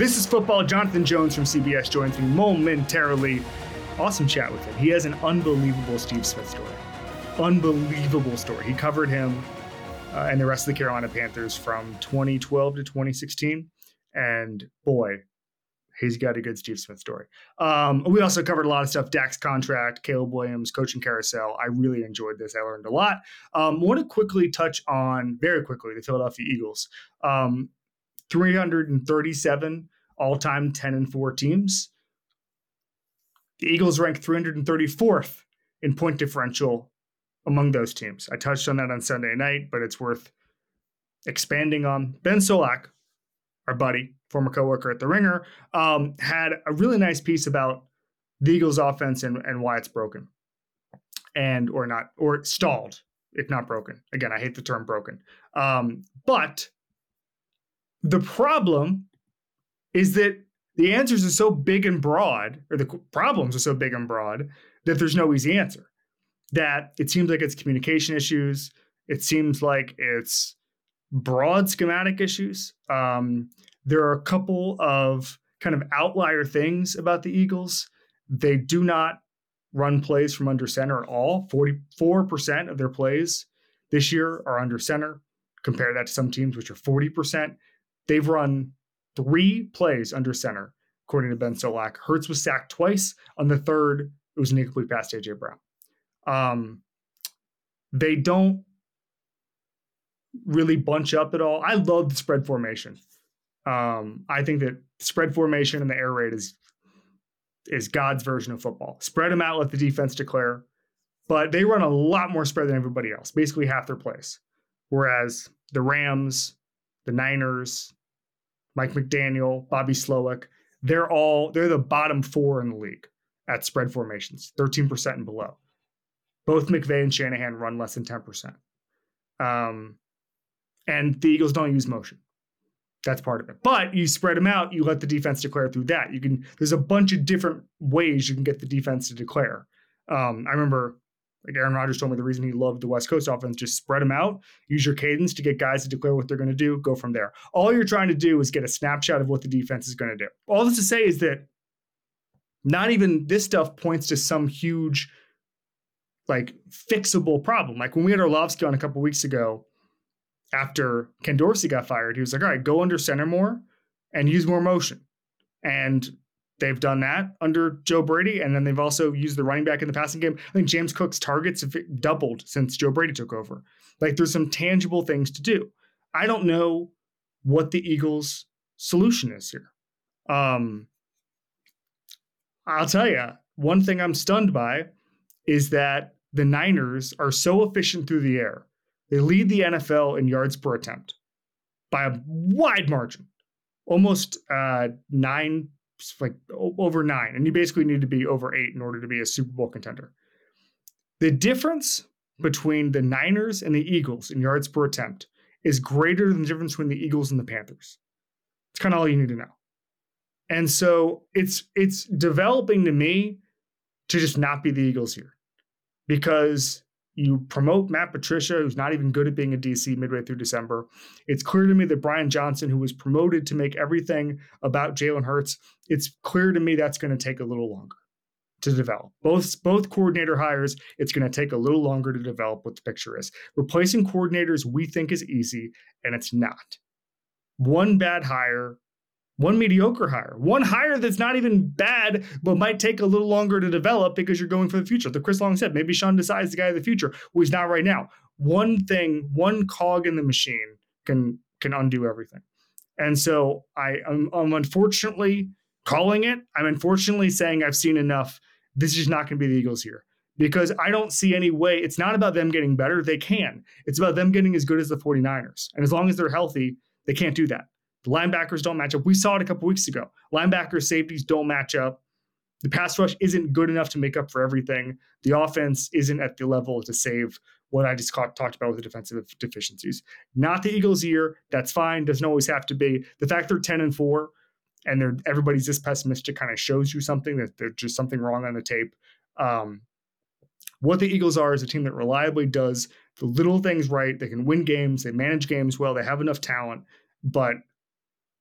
This is Football. Jonathan Jones from CBS joins me momentarily. Awesome chat with him. He has an unbelievable Steve Smith story. Unbelievable story. He covered him and the rest of the Carolina Panthers from 2012 to 2016. And boy, he's got a good Steve Smith story. We also covered a lot of stuff, Dak's contract, Caleb Williams, coaching carousel. I really enjoyed this. I learned a lot. Want to quickly touch on, very quickly, the Philadelphia Eagles. 337 all-time 10-4 teams. The Eagles ranked 334th in point differential among those teams. I touched on that on Sunday night, but it's worth expanding on. Ben Solak, our buddy, former coworker at The Ringer, had a really nice piece about the Eagles offense and why it's broken or stalled, if not broken. Again, I hate the term broken. But the problem is that the answers are so big and broad, or the problems are so big and broad, that there's no easy answer. That it seems like it's communication issues. It seems like it's broad schematic issues. There are a couple of kind of outlier things about the Eagles. They do not run plays from under center at all. 44% of their plays this year are under center. Compare that to some teams, which are 40%. They've run 3 plays under center, according to Ben Solak. Hurts was sacked twice. On the third, it was an incomplete pass to A.J. Brown. They don't really bunch up at all. I love the spread formation. I think that spread formation and the air raid is God's version of football. Spread them out, let the defense declare. But they run a lot more spread than everybody else, basically half their plays. Whereas the Rams, the Niners, Mike McDaniel, Bobby Slowick, they're the bottom 4 in the league at spread formations, 13% and below. Both McVay and Shanahan run less than 10%. And the Eagles don't use motion. That's part of it. But you spread them out, you let the defense declare through that. There's a bunch of different ways you can get the defense to declare. I remember, like Aaron Rodgers told me the reason he loved the West Coast offense, just spread them out, use your cadence to get guys to declare what they're going to do, go from there. All you're trying to do is get a snapshot of what the defense is going to do. All this to say is that not even this stuff points to some huge, like, fixable problem. Like when we had Orlovsky on a couple weeks ago, after Ken Dorsey got fired, he was like, all right, go under center more and use more motion. And they've done that under Joe Brady, and then they've also used the running back in the passing game. I think James Cook's targets have doubled since Joe Brady took over. Like, there's some tangible things to do. I don't know what the Eagles' solution is here. I'll tell you, one thing I'm stunned by is that the Niners are so efficient through the air. They lead the NFL in yards per attempt by a wide margin, almost 9, like over 9. And you basically need to be over 8 in order to be a Super Bowl contender. The difference between the Niners and the Eagles in yards per attempt is greater than the difference between the Eagles and the Panthers. It's kind of all you need to know. And so it's developing to me to just not be the Eagles here, because you promote Matt Patricia, who's not even good at being a DC midway through December. It's clear to me that Brian Johnson, who was promoted to make everything about Jalen Hurts, it's clear to me that's going to take a little longer to develop. Both coordinator hires, it's going to take a little longer to develop what the picture is. Replacing coordinators we think is easy, and it's not. One bad hire, one mediocre hire, one hire that's not even bad, but might take a little longer to develop because you're going for the future. The Chris Long said, maybe Sean Desai is the guy of the future. Well, he's not right now. One thing, one cog in the machine can undo everything. And so I'm unfortunately calling it. I'm unfortunately saying I've seen enough. This is not going to be the Eagles here, because I don't see any way. It's not about them getting better. They can. It's about them getting as good as the 49ers. And as long as they're healthy, they can't do that. The linebackers don't match up. We saw it a couple weeks ago. Linebackers, safeties don't match up. The pass rush isn't good enough to make up for everything. The offense isn't at the level to save what I just talked about with the defensive deficiencies. Not the Eagles' year. That's fine. Doesn't always have to be. The fact they're 10-4 and everybody's this pessimistic kind of shows you something, that there's just something wrong on the tape. What the Eagles are is a team that reliably does the little things right. They can win games. They manage games well. They have enough talent, but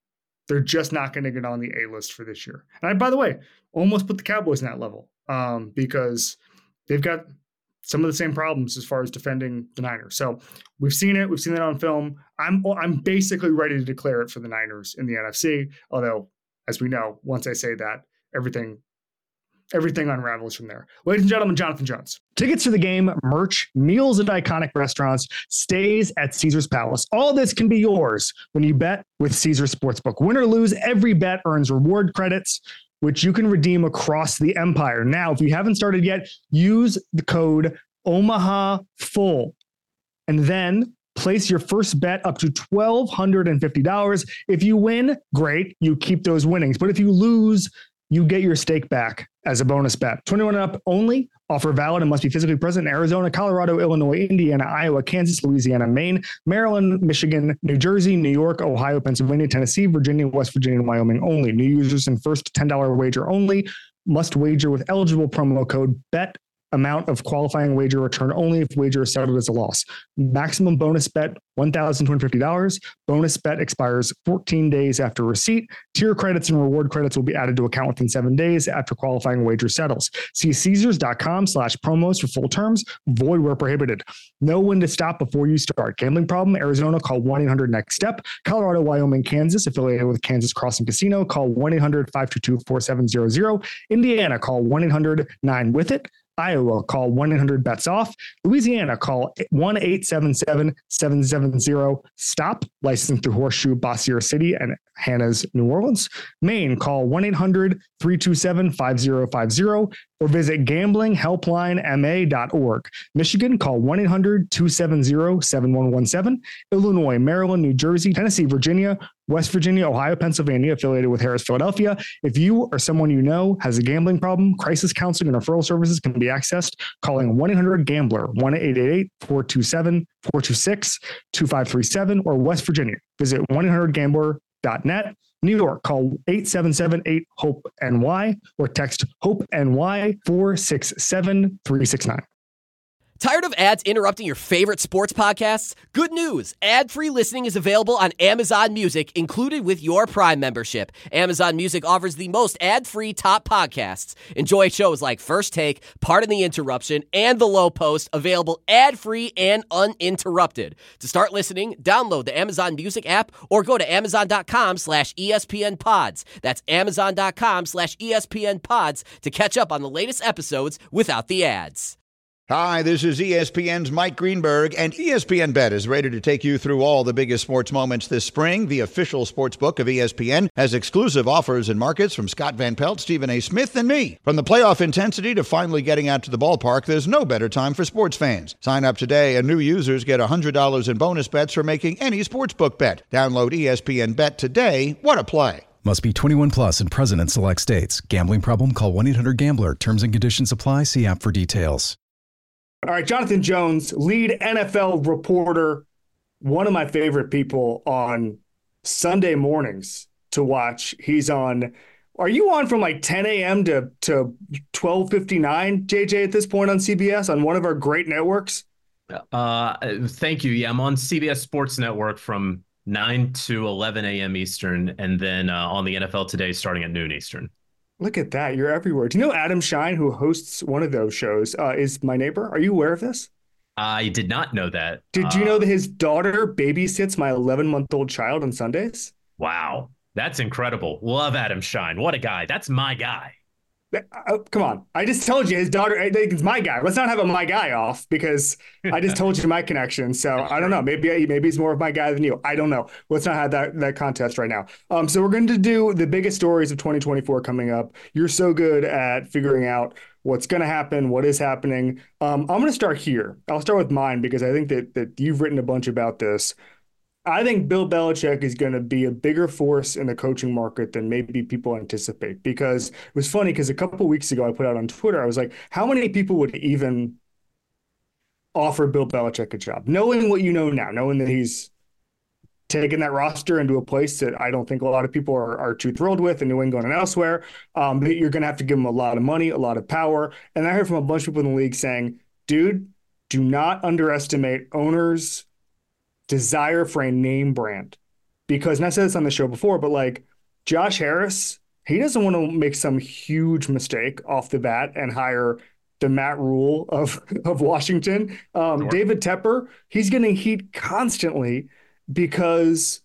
They're just not going to get on the A list for this year. And I, by the way, almost put the Cowboys in that level because they've got some of the same problems as far as defending the Niners. So we've seen it. We've seen it on film. I'm basically ready to declare it for the Niners in the NFC. Although, as we know, once I say that, everything unravels from there. Ladies and gentlemen, Jonathan Jones. Tickets to the game, merch, meals at iconic restaurants, stays at Caesars Palace. All this can be yours when you bet with Caesars Sportsbook. Win or lose, every bet earns reward credits, which you can redeem across the empire. Now, if you haven't started yet, use the code OMAHAFULL and then place your first bet up to $1,250. If you win, great, you keep those winnings. But if you lose, you get your stake back as a bonus bet. 21 and up only. Offer valid and must be physically present in Arizona, Colorado, Illinois, Indiana, Iowa, Kansas, Louisiana, Maine, Maryland, Michigan, New Jersey, New York, Ohio, Pennsylvania, Tennessee, Virginia, West Virginia, and Wyoming only. New users and first $10 wager only. Must wager with eligible promo code BET. Amount of qualifying wager return only if wager is settled as a loss. Maximum bonus bet, $1,250. Bonus bet expires 14 days after receipt. Tier credits and reward credits will be added to account within 7 days after qualifying wager settles. See Caesars.com/promos for full terms. Void where prohibited. Know when to stop before you start. Gambling problem? Arizona, call 1-800-NEXT-STEP. Colorado, Wyoming, Kansas, affiliated with Kansas Crossing Casino, call 1-800-522-4700. Indiana, call 1-800-9-WITH-IT. Iowa, call 1-800-BETS-OFF. Louisiana, call 1-877-770-STOP. Licensed through Horseshoe, Bossier City, and Hannah's, New Orleans. Maine, call 1-800-327-5050 or visit gamblinghelplinema.org. Michigan, call 1-800-270-7117. Illinois, Maryland, New Jersey, Tennessee, Virginia, West Virginia, Ohio, Pennsylvania, affiliated with Harris, Philadelphia. If you or someone you know has a gambling problem, crisis counseling and referral services can be accessed calling 1-800-GAMBLER, 1-888-427-426-2537, or West Virginia. Visit 1-800-GAMBLER.net. New York, call 877-8-HOPE-NY or text HOPE-NY 467-369. Tired of ads interrupting your favorite sports podcasts? Good news! Ad-free listening is available on Amazon Music, included with your Prime membership. Amazon Music offers the most ad-free top podcasts. Enjoy shows like First Take, Pardon the Interruption, and The Low Post, available ad-free and uninterrupted. To start listening, download the Amazon Music app or go to amazon.com/ESPN Pods. That's amazon.com/ESPN Pods to catch up on the latest episodes without the ads. Hi, this is ESPN's Mike Greenberg, and ESPN Bet is ready to take you through all the biggest sports moments this spring. The official sports book of ESPN has exclusive offers and markets from Scott Van Pelt, Stephen A. Smith, and me. From the playoff intensity to finally getting out to the ballpark, there's no better time for sports fans. Sign up today, and new users get $100 in bonus bets for making any sportsbook bet. Download ESPN Bet today. What a play. Must be 21 plus and present in select states. Gambling problem? Call 1-800-GAMBLER. Terms and conditions apply. See app for details. All right, Jonathan Jones, lead NFL reporter, one of my favorite people on Sunday mornings to watch. He's on, are you on from like 10 a.m. to 12:59, JJ, at this point on CBS on one of our great networks? Thank you. Yeah, I'm on CBS Sports Network from 9 to 11 a.m. Eastern, and then on the NFL Today starting at noon Eastern. Look at that. You're everywhere. Do you know Adam Shine, who hosts one of those shows, is my neighbor? Are you aware of this? I did not know that. Did you know that his daughter babysits my 11-month-old child on Sundays? Wow. That's incredible. Love Adam Shine. What a guy. That's my guy. Come on. I just told you his daughter is my guy. Let's not have a my guy off because I just told you my connection. So I don't know. Maybe he's more of my guy than you. I don't know. Let's not have that contest right now. So we're going to do the biggest stories of 2024 coming up. You're so good at figuring out what's going to happen, what is happening. I'm going to start here. I'll start with mine because I think that you've written a bunch about this. I think Bill Belichick is going to be a bigger force in the coaching market than maybe people anticipate, because it was funny because a couple of weeks ago I put out on Twitter, I was like, how many people would even offer Bill Belichick a job? Knowing what you know now, knowing that he's taken that roster into a place that I don't think a lot of people are too thrilled with in New England and elsewhere, but you're going to have to give him a lot of money, a lot of power. And I heard from a bunch of people in the league saying, dude, do not underestimate owners' desire for a name brand, because, and I said this on the show before, but like Josh Harris, he doesn't want to make some huge mistake off the bat and hire the Matt Rule of Washington. Sure. David Tepper, he's getting heat constantly because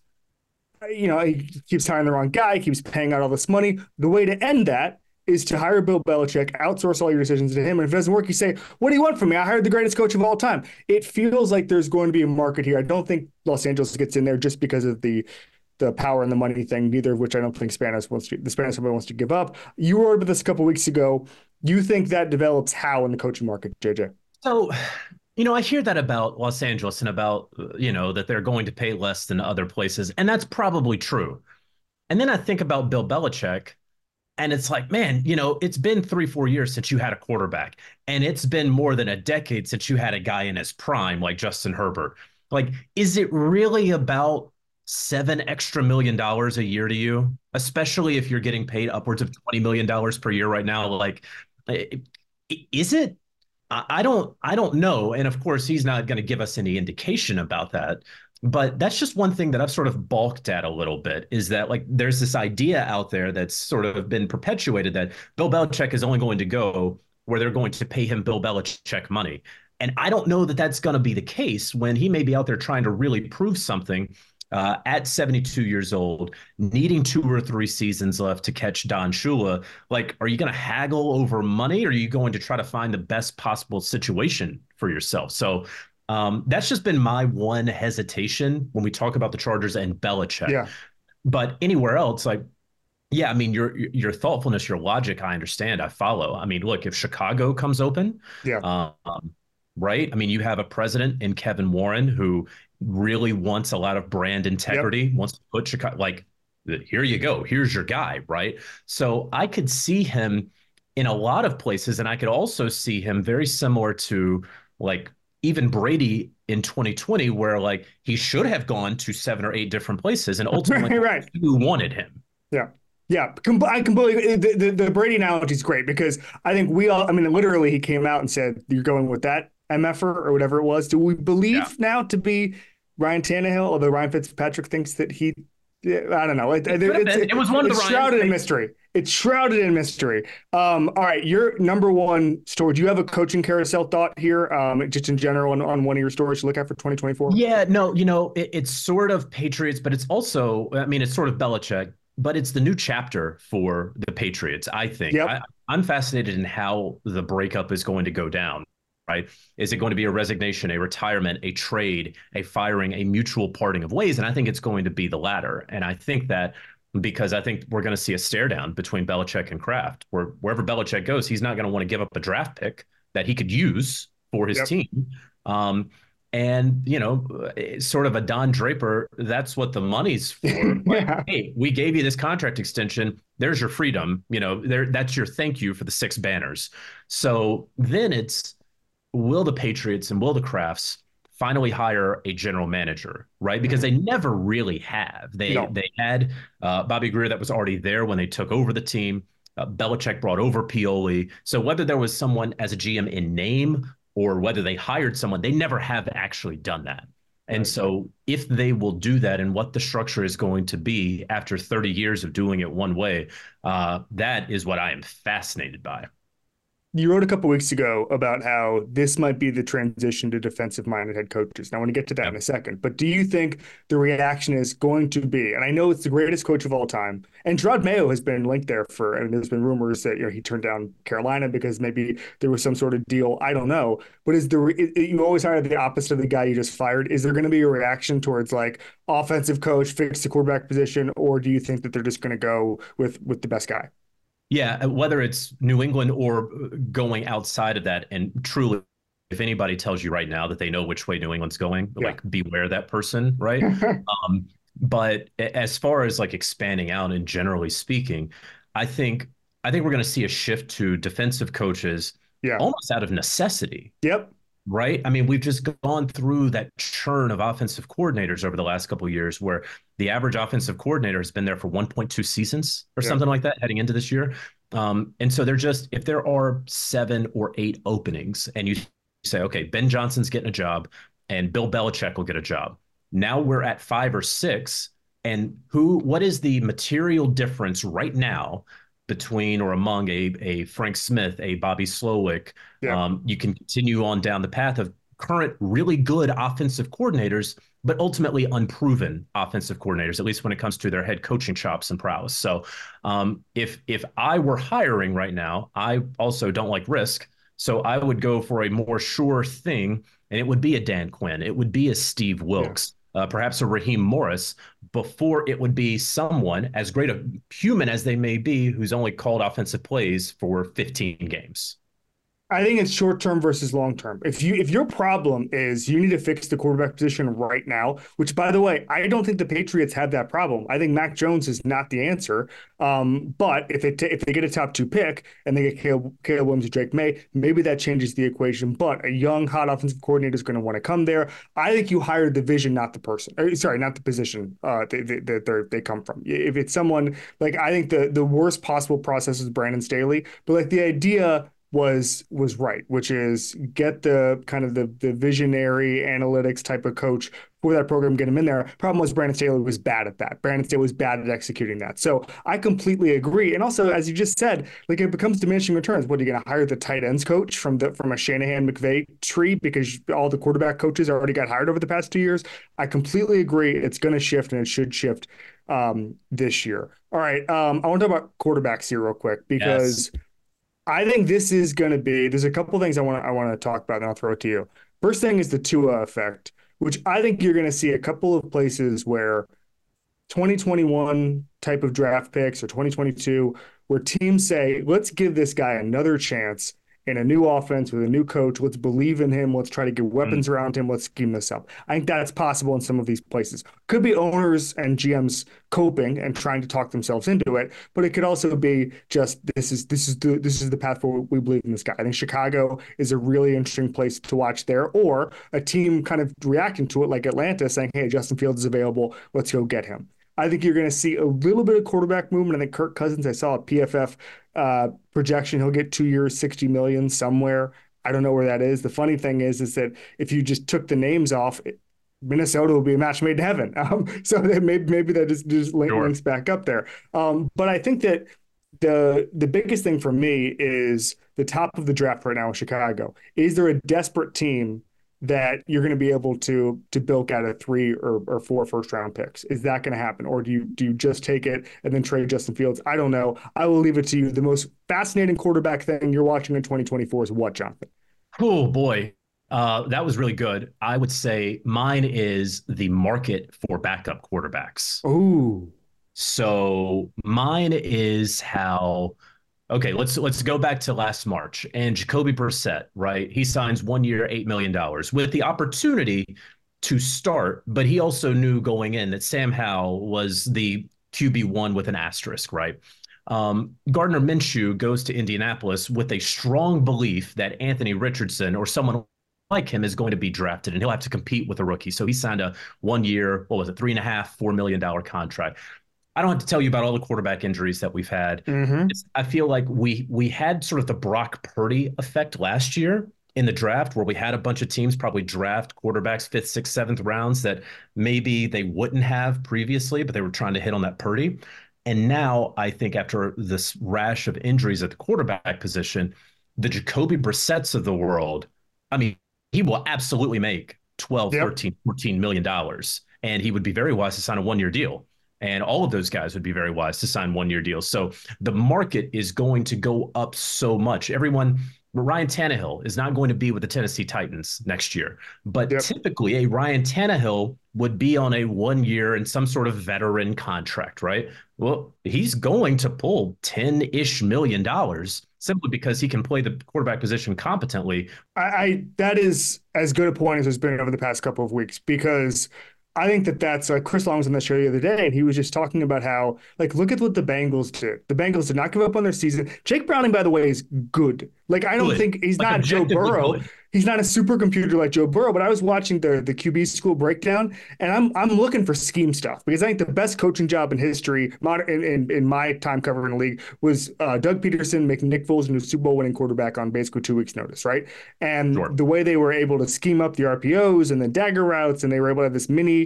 he keeps hiring the wrong guy, keeps paying out all this money. The way to end that is to hire Bill Belichick, outsource all your decisions to him. And if it doesn't work, you say, what do you want from me? I hired the greatest coach of all time. It feels like there's going to be a market here. I don't think Los Angeles gets in there just because of the power and the money thing, neither of which I don't think the Spanish wants to give up. You wrote about this a couple of weeks ago. You think that develops how in the coaching market, JJ? So, I hear that about Los Angeles and about, that they're going to pay less than other places. And that's probably true. And then I think about Bill Belichick, and it's like, man, it's been 3-4 years since you had a quarterback. And it's been more than a decade since you had a guy in his prime like Justin Herbert. Like, is it really about $7 extra million a year to you, especially if you're getting paid upwards of $20 million per year right now? Like, is it? I don't know. And of course, he's not going to give us any indication about that. But that's just one thing that I've sort of balked at a little bit, is that like there's this idea out there that's sort of been perpetuated that Bill Belichick is only going to go where they're going to pay him Bill Belichick money. And I don't know that that's going to be the case when he may be out there trying to really prove something at 72 years old, needing 2 or 3 seasons left to catch Don Shula. Like, are you going to haggle over money, or are you going to try to find the best possible situation for yourself? So that's just been my one hesitation when we talk about the Chargers and Belichick. Yeah. But anywhere else, like, yeah, I mean, your thoughtfulness, your logic, I understand, I follow. I mean, look, if Chicago comes open, right? I mean, you have a president in Kevin Warren who really wants a lot of brand integrity, wants to put Chicago, like, here you go, here's your guy, right? So I could see him in a lot of places, and I could also see him very similar to like even Brady in 2020, where like he should have gone to 7 or 8 different places, and ultimately right. who wanted him. Yeah. Yeah, I completely. The Brady analogy is great because I think literally he came out and said, you're going with that MFer or whatever it was. Do we believe now to be Ryan Tannehill, although Ryan Fitzpatrick thinks that I don't know. It was one of the shrouded in mystery. It's shrouded in mystery. All right, your number one story. Do you have a coaching carousel thought here, just in general on one of your stories to look at for 2024? Yeah, no, it's sort of Patriots, but it's also, it's sort of Belichick, but it's the new chapter for the Patriots, I think. Yep. I'm fascinated in how the breakup is going to go down. Right? Is it going to be a resignation, a retirement, a trade, a firing, a mutual parting of ways? And I think it's going to be the latter. And I think that because I think we're going to see a stare down between Belichick and Kraft, where wherever Belichick goes, he's not going to want to give up a draft pick that he could use for his team. And, sort of a Don Draper, that's what the money's for. Like, hey, we gave you this contract extension. There's your freedom. That's your thank you for the 6 banners. So then it's, will the Patriots and will the Krafts finally hire a general manager, right? Because they never really have. They had Bobby Grier that was already there when they took over the team. Belichick brought over Pioli. So whether there was someone as a GM in name or whether they hired someone, they never have actually done that. And so if they will do that and what the structure is going to be after 30 years of doing it one way, that is what I am fascinated by. You wrote a couple weeks ago about how this might be the transition to defensive-minded head coaches. Now, I want to get to that in a second. But do you think the reaction is going to be, and I know it's the greatest coach of all time, and Gerard Mayo has been linked there and there's been rumors that he turned down Carolina because maybe there was some sort of deal. I don't know. But you always hire the opposite of the guy you just fired. Is there going to be a reaction towards like offensive coach, fix the quarterback position, or do you think that they're just going to go with the best guy? Yeah, whether it's New England or going outside of that, and truly, if anybody tells you right now that they know which way New England's going, like beware that person, right? But as far as like expanding out and generally speaking, I think we're going to see a shift to defensive coaches almost out of necessity. Yep. Right. I mean, we've just gone through that churn of offensive coordinators over the last couple of years where the average offensive coordinator has been there for 1.2 seasons or something like that heading into this year. And so if there are 7 or 8 openings and you say, OK, Ben Johnson's getting a job and Bill Belichick will get a job. Now we're at 5 or 6. And what is the material difference right now between or among a Frank Smith, a Bobby Slowick? Yeah. You can continue on down the path of current really good offensive coordinators, but ultimately unproven offensive coordinators, at least when it comes to their head coaching chops and prowess. So if I were hiring right now, I also don't like risk. So I would go for a more sure thing, and it would be a Dan Quinn. It would be a Steve Wilks, perhaps a Raheem Morris, before it would be someone as great a human as they may be who's only called offensive plays for 15 games. I think it's short term versus long term. If your problem is you need to fix the quarterback position right now, which by the way, I don't think the Patriots have that problem. I think Mac Jones is not the answer. But if they get a top 2 pick and they get Caleb Williams or Drake May, maybe that changes the equation. But a young, hot offensive coordinator is going to want to come there. I think you hire the vision, not the person. Sorry, not the position that they come from. If it's someone like, I think the worst possible process is Brandon Staley, but like the idea was right, which is get the kind of the visionary analytics type of coach for that program, get him in there. Problem was Brandon Staley was bad at that. Brandon Staley was bad at executing that. So I completely agree. And also, as you just said, like it becomes diminishing returns. What, are you going to hire the tight ends coach from a Shanahan McVay tree because all the quarterback coaches already got hired over the past 2 years? I completely agree. It's going to shift, and it should shift this year. All right. I want to talk about quarterbacks here real quick because I think this is going to be, there's a couple things I want to talk about, and I'll throw it to you. First thing is the Tua effect, which I think you're going to see a couple of places where 2021 type of draft picks or 2022, where teams say, let's give this guy another chance in a new offense with a new coach. Let's believe in him. Let's try to get weapons around him. Let's scheme this up. I think that's possible in some of these places. Could be owners and GMs coping and trying to talk themselves into it, but it could also be just this is the path forward. We believe in this guy. I think Chicago is a really interesting place to watch there, or a team kind of reacting to it like Atlanta, saying, "Hey, Justin Fields is available. Let's go get him." I think you're going to see a little bit of quarterback movement. I think Kirk Cousins, I saw a PFF projection. He'll get 2 years, $60 million somewhere. I don't know where that is. The funny thing is that if you just took the names off, Minnesota will be a match made in heaven. So maybe that just links back up there. But I think that the biggest thing for me is the top of the draft right now in Chicago. Is there a desperate team that you're going to be able to bilk out of 3 or 4 first-round picks? Is that going to happen? Or do you just take it and then trade Justin Fields? I don't know. I will leave it to you. The most fascinating quarterback thing you're watching in 2024 is what, Jonathan? Oh, boy. That was really good. I would say mine is the market for backup quarterbacks. Ooh. So mine is how... Okay, let's go back to last March and Jacoby Brissett, right? He signs 1 year, $8 million with the opportunity to start, but he also knew going in that Sam Howell was the QB1 with an asterisk, right? Gardner Minshew goes to Indianapolis with a strong belief that Anthony Richardson or someone like him is going to be drafted and he'll have to compete with a rookie. So he signed a 1 year, $3.5–4 million contract. I don't have to tell you about all the quarterback injuries that we've had. I feel like we had sort of the Brock Purdy effect last year in the draft, where we had a bunch of teams probably draft quarterbacks 5th, 6th, 7th rounds that maybe they wouldn't have previously, but they were trying to hit on that Purdy. And now I think after this rash of injuries at the quarterback position, the Jacoby Brissetts of the world, I mean, he will absolutely make $12, $13, $14 million. And he would be very wise to sign a 1 year deal. And all of those guys would be very wise to sign 1 year deals. So the market is going to go up so much. Ryan Tannehill is not going to be with the Tennessee Titans next year. But typically a Ryan Tannehill would be on a 1 year and some sort of veteran contract, right? Well, he's going to pull $10-ish million simply because he can play the quarterback position competently. That is as good a point as it's been over the past couple of weeks, because I think that's like Chris Long was on the show the other day, and he was just talking about how, like, look at what the Bengals did. The Bengals did not give up on their season. Jake Browning, by the way, is good. Like, I don't think he's not Joe Burrow. Good. he's not a supercomputer like Joe Burrow, but I was watching the QB school breakdown, and I'm looking for scheme stuff because I think the best coaching job in history, in my time covering the league, was Doug Peterson making Nick Foles into a Super Bowl winning quarterback on basically 2 weeks' notice, right? And Sure. the way they were able to scheme up the RPOs and the dagger routes, and they were able to have this mini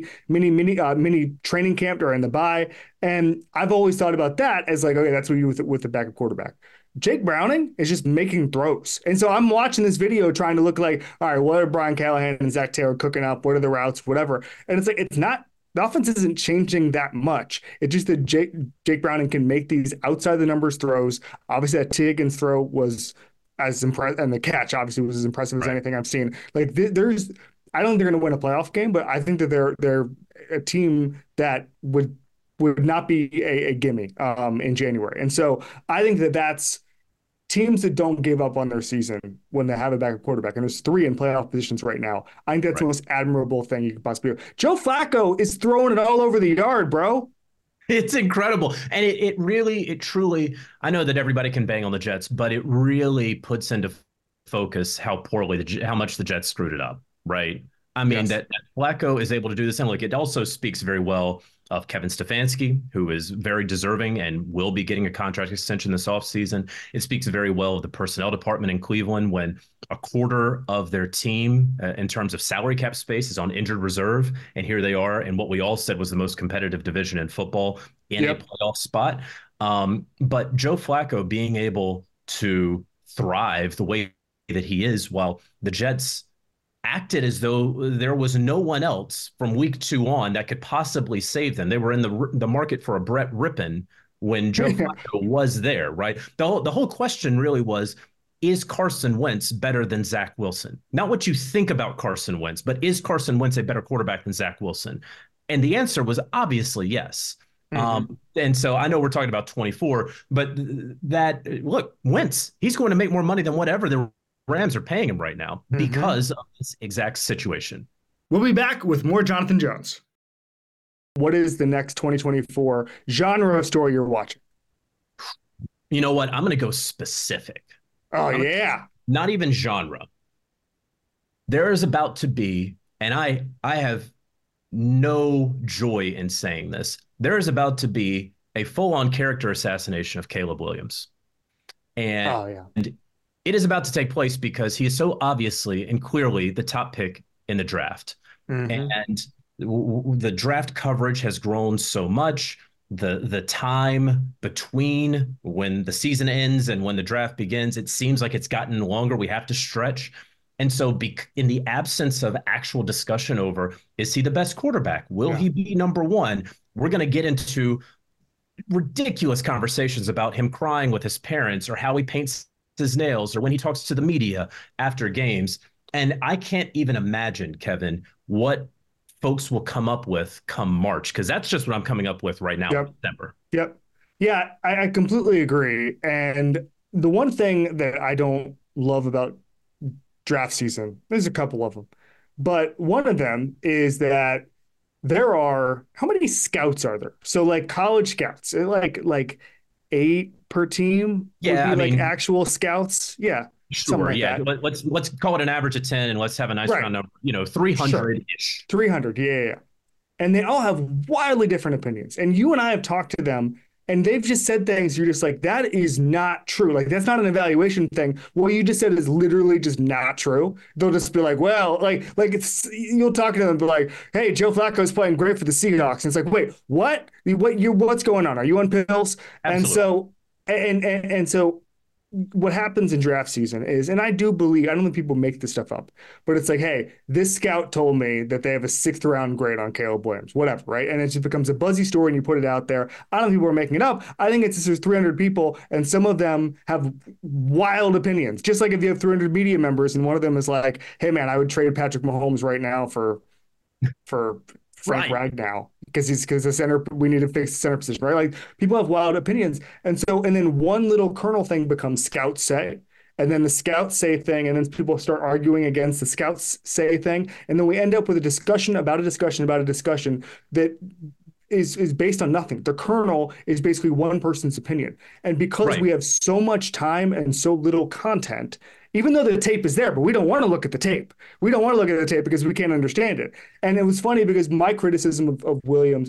training camp during the bye. And I've always thought about that as like, okay, that's what you do with the backup quarterback. Jake Browning is just making throws. And so I'm watching this video trying to look like, all right, what are Brian Callahan and Zach Taylor cooking up? What are the routes, whatever? And it's like, it's not, the offense isn't changing that much. It's just that Jake Browning can make these outside the numbers throws. Obviously, that T. Higgins throw was as impressive, and the catch obviously was as impressive as anything I've seen. Like there's, I don't think they're going to win a playoff game, but I think that they're a team that would not be a gimme in January. And so I think that that's teams that don't give up on their season when they have a backup quarterback. And there's 3 in playoff positions right now. I think that's the most admirable thing you could possibly do. Joe Flacco is throwing it all over the yard, bro. It's incredible. And it truly, I know that everybody can bang on the Jets, but it really puts into focus how how much the Jets screwed it up, right? I mean, that Flacco is able to do this. And look, it also speaks very well of Kevin Stefanski, who is very deserving and will be getting a contract extension this offseason. It speaks very well of the personnel department in Cleveland when a quarter of their team in terms of salary cap space is on injured reserve. And here they are in what we all said was the most competitive division in football in a playoff spot. But Joe Flacco being able to thrive the way that he is while the Jets acted as though there was no one else from week 2 on that could possibly save them. They were in the market for a Brett Rippon when Joe Flacco was there, right? The whole question really was, is Carson Wentz better than Zach Wilson? Not what you think about Carson Wentz, but is Carson Wentz a better quarterback than Zach Wilson? And the answer was obviously yes. And so I know we're talking about 24, but look, Wentz, he's going to make more money than whatever the Rams are paying him right now because of this exact situation. We'll be back with more Jonathan Jones. What is the next 2024 genre of story you're watching? You know what? I'm going to go specific. Oh, yeah. Not even genre. There is about to be, and I have no joy in saying this, there is about to be a full-on character assassination of Caleb Williams. And it is about to take place because he is so obviously and clearly the top pick in the draft. And the draft coverage has grown so much. The time between when the season ends and when the draft begins, it seems like it's gotten longer. We have to stretch. And so in the absence of actual discussion over, is he the best quarterback? Will he be number 1? We're going to get into ridiculous conversations about him crying with his parents or how he paints his nails or when he talks to the media after games. And I can't even imagine, Kevin, what folks will come up with come March, because that's just what I'm coming up with right now in December. Yeah, I completely agree. And the one thing that I don't love about draft season, there's a couple of them, but one of them is that there are, how many scouts are there? So like college scouts, like 8 per team would be actual scouts. Yeah. Sure. Yeah. Let's call it an average of 10 and let's have a nice round number, 300-ish. 300. Yeah. And they all have wildly different opinions. And you and I have talked to them and they've just said things. You're just like, that is not true. Like, that's not an evaluation thing. What you just said is literally just not true. They'll just be like, well, like it's, you'll talk to them and be like, hey, Joe Flacco's playing great for the Seahawks. And it's like, wait, what? What's going on? Are you on pills? Absolutely. And so what happens in draft season is, and I don't think people make this stuff up, but it's like, hey, this scout told me that they have a 6th round grade on Caleb Williams, whatever, right? And it just becomes a buzzy story and you put it out there. I don't think people are making it up. I think it's just there's 300 people and some of them have wild opinions. Just like if you have 300 media members and one of them is like, hey man, I would trade Patrick Mahomes right now for Frank Ragnow because the center, we need to fix the center position, right? Like people have wild opinions. And then one little kernel thing becomes scouts say, and then the scouts say thing, and then people start arguing against the scouts say thing. And then we end up with a discussion about a discussion that is based on nothing. The kernel is basically one person's opinion. And because we have so much time and so little content, even though the tape is there, but we don't want to look at the tape. We don't want to look at the tape because we can't understand it. And it was funny because my criticism of Williams,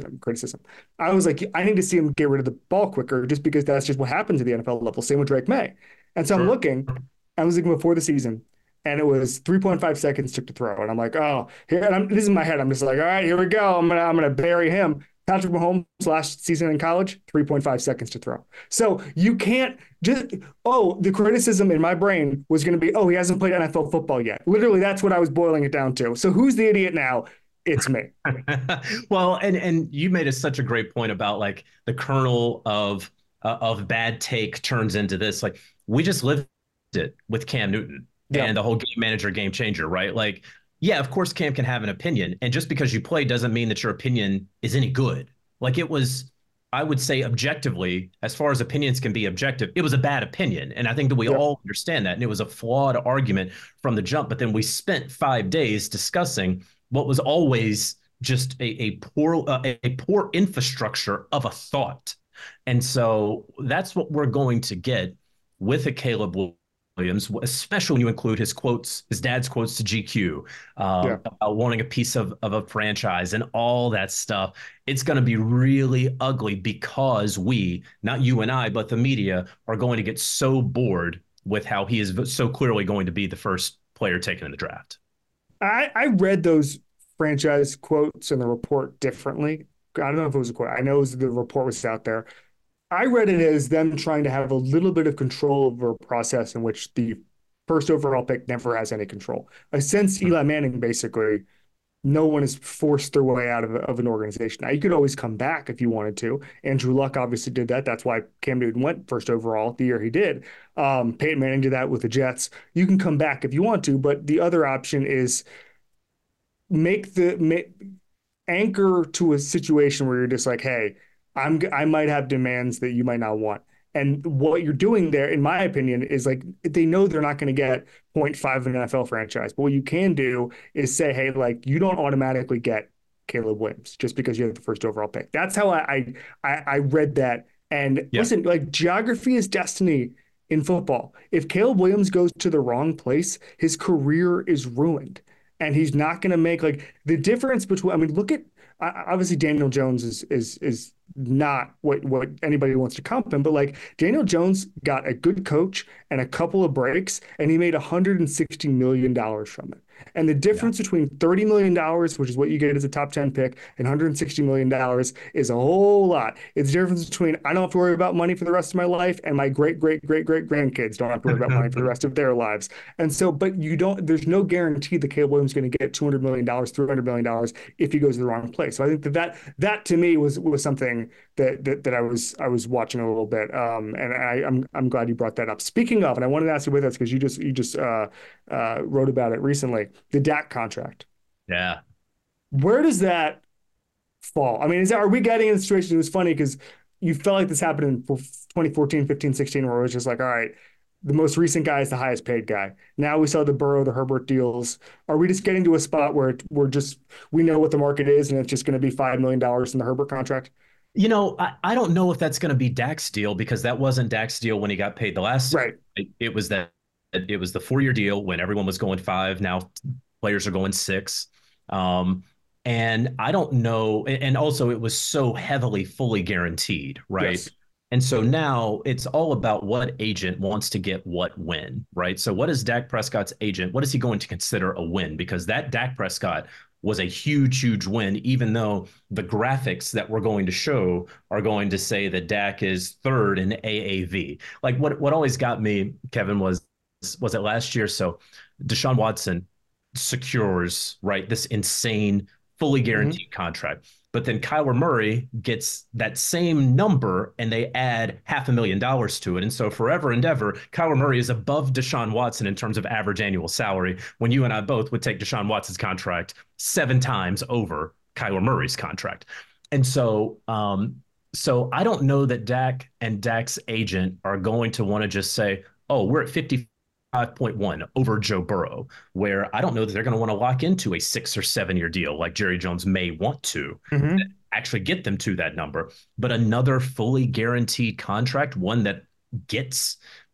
I was like, I need to see him get rid of the ball quicker just because that's just what happens at the NFL level. Same with Drake May. And so I'm looking before the season, and it was 3.5 seconds took to throw. And I'm like, oh, here, and this is in my head. I'm just like, all right, here we go. I'm gonna bury him. Patrick Mahomes last season in college, 3.5 seconds to throw. So you can't just, the criticism in my brain was going to be, he hasn't played NFL football yet. Literally, that's what I was boiling it down to. So who's the idiot now? It's me. Well, and you made such a great point about like the kernel of bad take turns into this. Like we just lived it with Cam Newton and the whole game manager, game changer, right? Like, yeah, of course, Cam can have an opinion. And just because you play doesn't mean that your opinion is any good. Like it was, I would say objectively, as far as opinions can be objective, it was a bad opinion. And I think that we all understand that. And it was a flawed argument from the jump. But then we spent 5 days discussing what was always just a poor infrastructure of a thought. And so that's what we're going to get with a Caleb Williams, especially when you include his dad's quotes to GQ, about wanting a piece of a franchise and all that stuff. It's going to be really ugly because we, not you and I, but the media, are going to get so bored with how he is so clearly going to be the first player taken in the draft. I read those franchise quotes in the report differently. I don't know if it was a quote. I know the report was out there. I read it as them trying to have a little bit of control over a process in which the first overall pick never has any control. Since Eli Manning, basically, no one has forced their way out of an organization. Now, you could always come back if you wanted to. Andrew Luck obviously did that. That's why Cam Newton went first overall the year he did. Peyton Manning did that with the Jets. You can come back if you want to, but the other option is anchor to a situation where you're just like, hey, I might have demands that you might not want. And what you're doing there, in my opinion, is like they know they're not going to get 0.5 of an NFL franchise. But what you can do is say, hey, like you don't automatically get Caleb Williams just because you have the first overall pick. That's how I read that. And listen, like geography is destiny in football. If Caleb Williams goes to the wrong place, his career is ruined. And he's not going to make like the difference between, I mean, look at, obviously Daniel Jones is not what anybody wants to comp him, but like Daniel Jones got a good coach and a couple of breaks, and he made $160 million from it. And the difference between $30 million, which is what you get as a top 10 pick, and $160 million is a whole lot. It's the difference between I don't have to worry about money for the rest of my life, and my great grandkids don't have to worry about money for the rest of their lives. And so, but there's no guarantee that Caleb Williams is going to get $200 million, $300 million if he goes to the wrong place. So I think that to me was something that I was watching a little bit. And I'm glad you brought that up. Speaking of, and I wanted to ask you with us because you just wrote about it recently, the Dak contract. Yeah. Where does that fall? I mean, are we getting in a situation? It was funny because you felt like this happened in 2014, 15, 16, where it was just like, all right, the most recent guy is the highest paid guy. Now we saw the Burrow, the Herbert deals. Are we just getting to a spot where we know what the market is and it's just going to be $5 million in the Herbert contract? You know, I don't know if that's going to be Dak's deal because that wasn't Dak's deal when he got paid the last. Right. It was the 4-year deal when everyone was going 5. Now players are going 6. And I don't know. And also it was so heavily fully guaranteed. Right. Yes. And so now it's all about what agent wants to get what win. Right. So what is Dak Prescott's agent? What is he going to consider a win? Because that Dak Prescott was a huge win, even though the graphics that we're going to show are going to say that Dak is 3rd in AAV. Like what always got me, Kevin, was it last year? So Deshaun Watson secures, right, this insane, fully guaranteed contract. But then Kyler Murray gets that same number and they add $500,000 to it. And so forever and ever, Kyler Murray is above Deshaun Watson in terms of average annual salary, when you and I both would take Deshaun Watson's contract 7 times over Kyler Murray's contract. And so so I don't know that Dak and Dak's agent are going to want to just say, oh, we're at 55.1 over Joe Burrow, where I don't know that they're going to want to lock into a 6 or 7 year deal like Jerry Jones may want to actually get them to that number. But another fully guaranteed contract, one that gets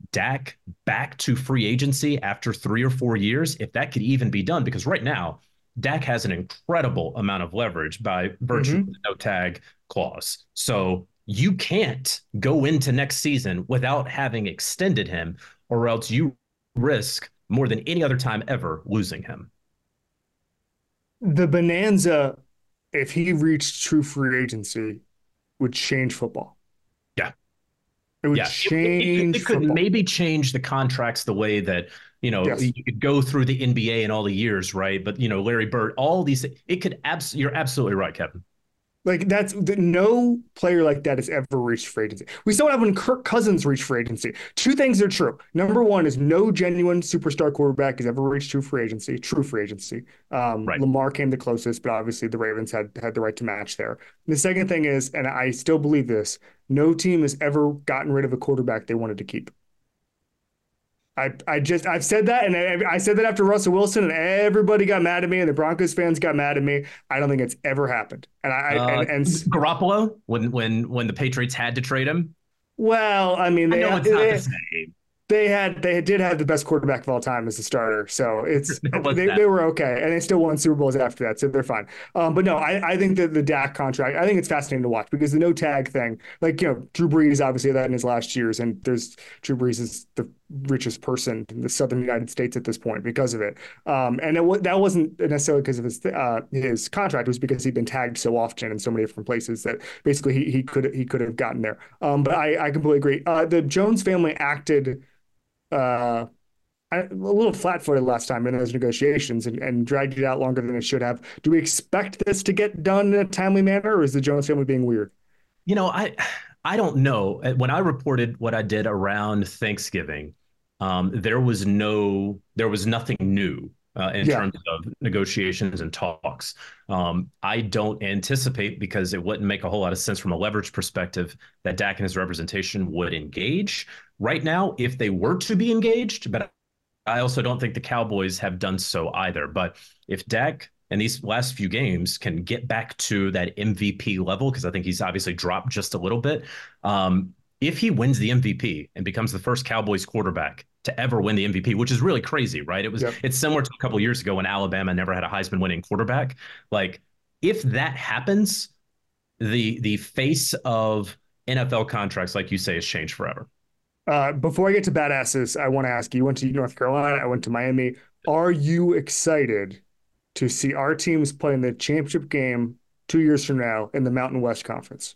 Dak back to free agency after 3 or 4 years, if that could even be done, because right now Dak has an incredible amount of leverage by virtue of the no tag clause. So you can't go into next season without having extended him, or else you risk more than any other time ever losing him. The bonanza, if he reached true free agency, would change football. Yeah. It would Yeah, change it could football. maybe change the contracts the way that, Yes. you could go through the NBA and all the years, right? But, Larry Bird, all these, it could you're absolutely right, Kevin. Like no player like that has ever reached free agency. We saw what happened when Kirk Cousins reached free agency. Two things are true. Number one is no genuine superstar quarterback has ever reached true free agency. Right. Lamar came the closest, but obviously the Ravens had the right to match there. And the second thing is, and I still believe this, no team has ever gotten rid of a quarterback they wanted to keep. I've said that, and I said that after Russell Wilson, and everybody got mad at me, and the Broncos fans got mad at me. I don't think it's ever happened. And Garoppolo, when the Patriots had to trade him. Well, I mean, I know it's not the same. They did have the best quarterback of all time as a starter, so they were okay, and they still won Super Bowls after that, so they're fine. But no, I think that the Dak contract, I think it's fascinating to watch because the no tag thing, like Drew Brees obviously had that in his last years, and Drew Brees is the richest person in the Southern United States at this point because of it. And that wasn't necessarily because of his contract; it was because he'd been tagged so often in so many different places that basically he could have gotten there. But I completely agree. The Jones family acted a little flat-footed last time in those negotiations and dragged it out longer than it should have. Do we expect this to get done in a timely manner, or is the Jones family being weird? I don't know. When I reported what I did around Thanksgiving, there was nothing new in terms of negotiations and talks. I don't anticipate, because it wouldn't make a whole lot of sense from a leverage perspective, that Dak and his representation would engage right now if they were to be engaged. But I also don't think the Cowboys have done so either. But if Dak in these last few games can get back to that MVP level, because I think he's obviously dropped just a little bit, if he wins the MVP and becomes the first Cowboys quarterback to ever win the MVP, which is really crazy, right? It's similar to a couple of years ago when Alabama never had a Heisman winning quarterback. Like, if that happens, the face of NFL contracts, like you say, has changed forever. Before I get to badasses, I want to ask you went to North Carolina, I went to Miami. Are you excited to see our teams play in the championship game 2 years from now in the Mountain West Conference?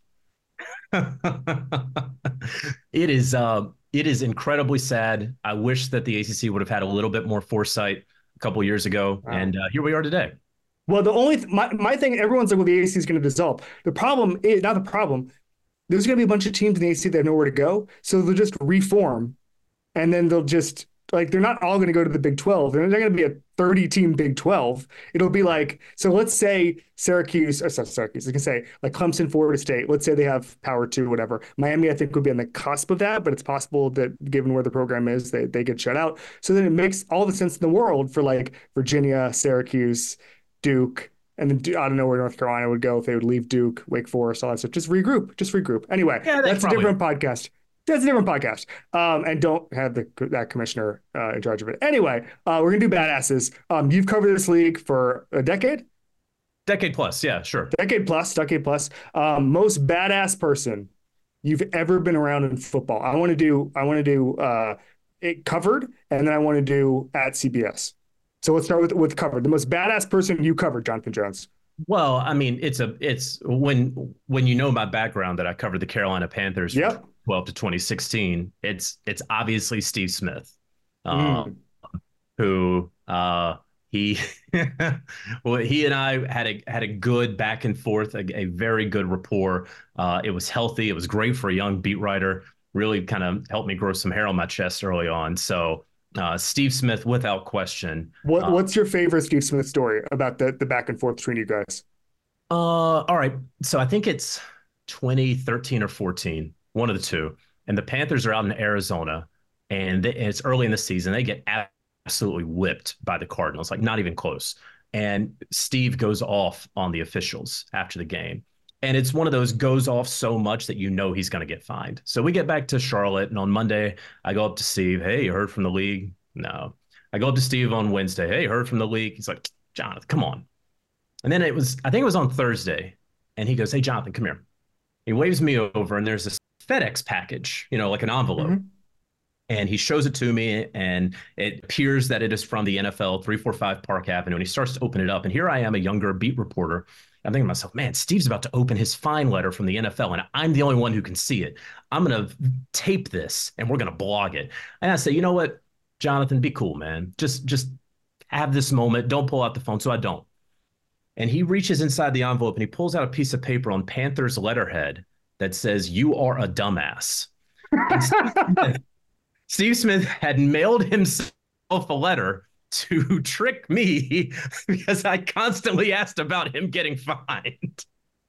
It is incredibly sad. I wish that the ACC would have had a little bit more foresight a couple of years ago, and here we are today. Well, my thing, everyone's like, well, the ACC is going to dissolve. The problem is not the problem. There's going to be a bunch of teams in the ACC that have nowhere to go, so they'll just reform, and then they'll just they're not all going to go to the Big 12. They're going to be a 30-team Big 12. It'll be like, so let's say Syracuse, I can say like Clemson, Florida State. Let's say they have Power 2, whatever. Miami, I think, would be on the cusp of that, but it's possible that given where the program is, they get shut out. So then it makes all the sense in the world for like Virginia, Syracuse, Duke, and then I don't know where North Carolina would go if they would leave Duke, Wake Forest, all that stuff. Just regroup. Anyway, that's a different podcast. And don't have that commissioner in charge of it. Anyway, we're going to do badasses. You've covered this league for a decade? Decade plus, yeah, sure. Decade plus. Most badass person you've ever been around in football. I want to do it covered, and then I want to do at CBS. So let's start with covered. The most badass person you covered, Jonathan Jones. Well, I mean, it's when you know my background that I covered the Carolina Panthers from 12 to 2016. It's obviously Steve Smith, who he he and I had a good back and forth, a very good rapport. It was healthy. It was great for a young beat writer. Really kind of helped me grow some hair on my chest early on. So. Steve Smith, without question. What's your favorite Steve Smith story about the back and forth between you guys? All right. So I think it's 2013 or 14, one of the two. And the Panthers are out in Arizona, and it's early in the season. They get absolutely whipped by the Cardinals, like not even close. And Steve goes off on the officials after the game. And it's one of those goes off so much that you know he's going to get fined. So we get back to Charlotte, and on Monday, I go up to Steve. Hey, you heard from the league? No. I go up to Steve on Wednesday. Hey, heard from the league? He's like, Jonathan, come on. And then I think it was on Thursday, and he goes, hey, Jonathan, come here. He waves me over, and there's this FedEx package, like an envelope. Mm-hmm. And he shows it to me, and it appears that it is from the NFL 345 Park Avenue. And he starts to open it up. And here I am, a younger beat reporter. I'm thinking to myself, man, Steve's about to open his fine letter from the NFL, and I'm the only one who can see it. I'm going to tape this, and we're going to blog it. And I say, you know what, Jonathan, be cool, man. Just have this moment. Don't pull out the phone. So I don't. And he reaches inside the envelope, and he pulls out a piece of paper on Panthers letterhead that says, you are a dumbass. Steve Smith had mailed himself a letter to trick me because I constantly asked about him getting fined.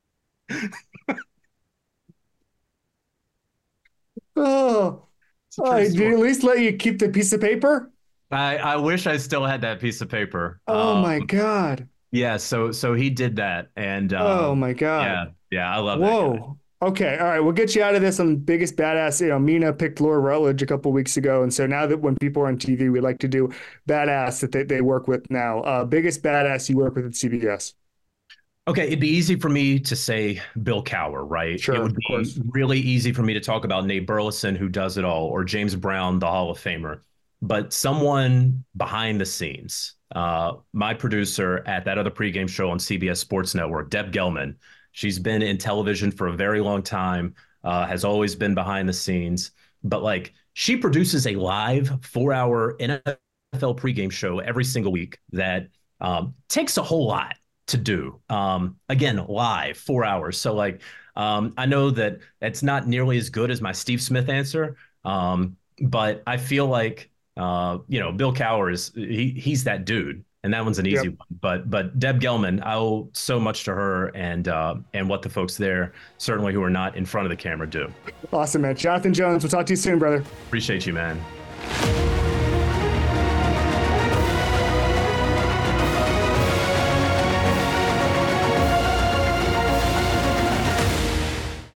Did he at least let you keep the piece of paper? I wish I still had that piece of paper. Oh my God. Yeah, so he did that, and oh my God. Yeah, I love Whoa. that guy. Okay, all right, we'll get you out of this on Biggest Badass. Mina picked Laura Rutledge a couple weeks ago, and so now that when people are on TV, we like to do Badass that they work with now. Biggest Badass you work with at CBS. Okay, it'd be easy for me to say Bill Cowher, right? Sure, it would be really easy for me to talk about Nate Burleson, who does it all, or James Brown, the Hall of Famer. But someone behind the scenes, my producer at that other pregame show on CBS Sports Network, Deb Gelman, she's been in television for a very long time, has always been behind the scenes. But she produces a live 4-hour NFL pregame show every single week that takes a whole lot to do. Again, live 4 hours. So I know that it's not nearly as good as my Steve Smith answer, but I feel like Bill Cowher he's that dude. And that one's an easy one. But Deb Gelman, I owe so much to her and what the folks there, certainly who are not in front of the camera, do. Awesome, man. Jonathan Jones, we'll talk to you soon, brother. Appreciate you, man.